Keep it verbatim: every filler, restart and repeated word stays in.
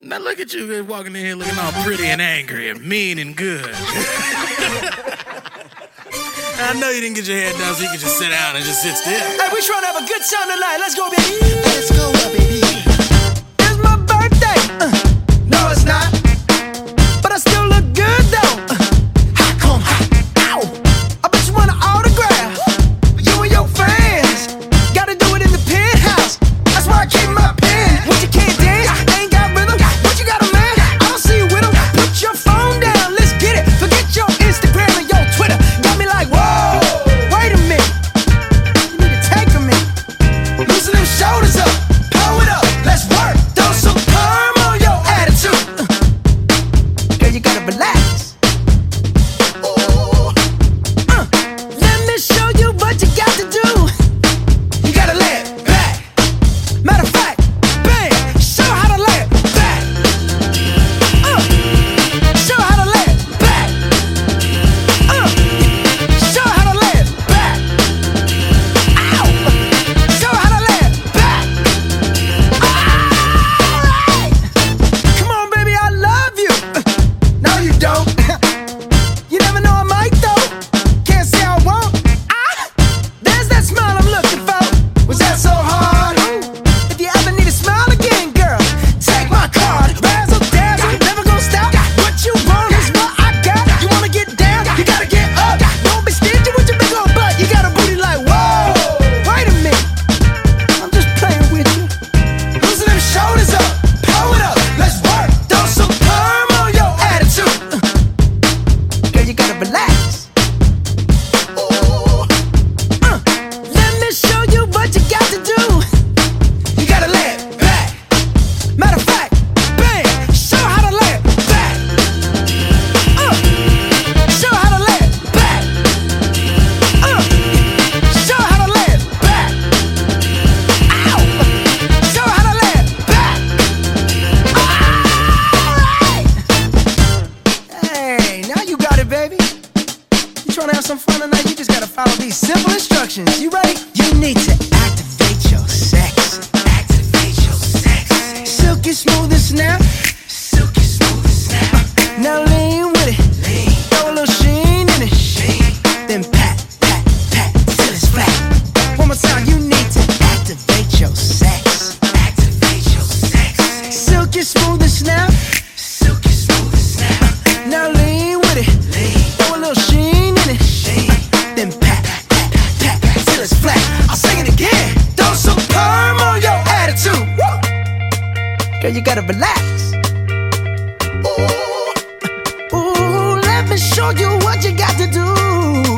Now look at you walking in here looking all pretty and angry and mean and good. I know you didn't get your hair done so you could just sit down and just sit still. Hey, we trying to have a good time tonight. Let's go, baby. Let's go, baby. It's my birthday. Uh, no, it's not. But I still look good, though. Uh, how come? Ow. I bet you want an autograph. You and your friends. Gotta do it in the penthouse. That's why I keep my pen. What you can't dance, ain't got rhythm. What you got a man? I don't see you with him. Put your phone down, let's get it. Forget your Instagram and your Twitter. Got me like, whoa, wait a minute. You need to take a minute. Loosen them shoulders up, pull it up, let's work. Throw some perm on your attitude. Uh, girl, you gotta relax. Ooh. Uh, let me show you what you got to do. You gotta lay it back. Matter of fact, bang, show how to lay it back. Uh, show how to lay it back. Uh, show how to lay it back. Ow, show how to lay it back. Alright, come on, baby, I love you. Uh, no, you don't. You never know I might though. Can't say I won't. Ah, there's that smile I'm looking for. Was that so hard? If you ever need a smile again, girl, take my card. Razzle dazzle, never gonna stop. What you want is what I got. You wanna get down, you gotta get up. Don't be stingy with your big old butt. You got a booty like, whoa, wait a minute. I'm just playing with you. Loosen them shoulders up, pull it up, let's work. Throw some perm on your attitude. Uh, girl, you gotta relax. Ooh. Uh, let me show you what you got to do. You gotta lay it back. Matter of fact, bang, show how to lay it back. Uh, show how to lay it back. Uh, show how to lay it back. Ow, show how to lay it back. Alright. Hey, now you got it, baby. You trying to have some fun tonight? You just gotta follow these simple instructions. You ready? You need to activate your sex. Activate your sex. Silky smooth and snap. Silky smooth and snap. Now lean with it. Lean. Throw a little sheen in it. Sheen. Then pat, pat, pat till it's flat. One more time. You need to activate your sex. Activate your sex. Silky smooth and snap. Silky smooth and snap. Now lean with it. Lean. Throw a little sheen in it. Sheen. Then pat, pat, pat, pat till it's flat. I'll sing it again. Throw some perm on your attitude. Woo. Girl, you gotta relax. Ooh, ooh, let me show you what you got to do.